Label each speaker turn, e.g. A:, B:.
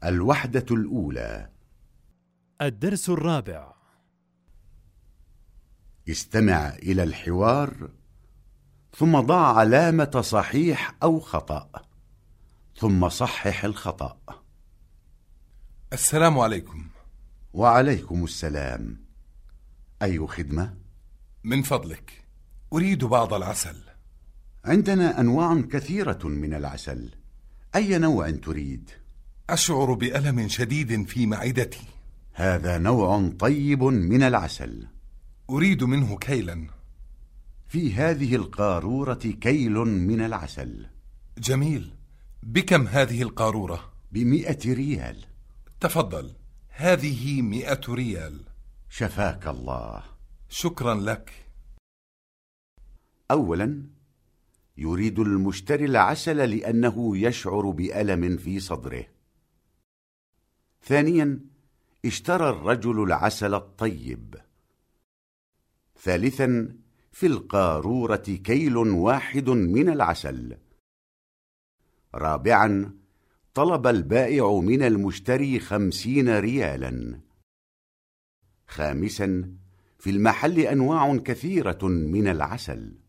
A: الوحدة الأولى.
B: الدرس الرابع.
A: استمع إلى الحوار، ثم ضع علامة صحيح أو خطأ، ثم صحح الخطأ.
C: السلام عليكم.
A: وعليكم السلام. أي خدمة؟
C: من فضلك، أريد بعض العسل.
A: عندنا أنواع كثيرة من العسل. أي نوع تريد؟
C: أشعر بألم شديد في معدتي.
A: هذا نوع طيب من العسل.
C: أريد منه كيلا.
A: في هذه القارورة كيل من العسل.
C: جميل. بكم هذه القارورة؟
A: ب100 ريال.
C: تفضل، هذه 100 ريال.
A: شفاك الله.
C: شكرا لك.
A: أولا، يريد المشتري العسل لأنه يشعر بألم في صدره. ثانيا، اشترى الرجل العسل الطيب. ثالثا، في القارورة كيل واحد من العسل. رابعا، طلب البائع من المشتري 50 ريالا. خامسا، في المحل أنواع كثيرة من العسل.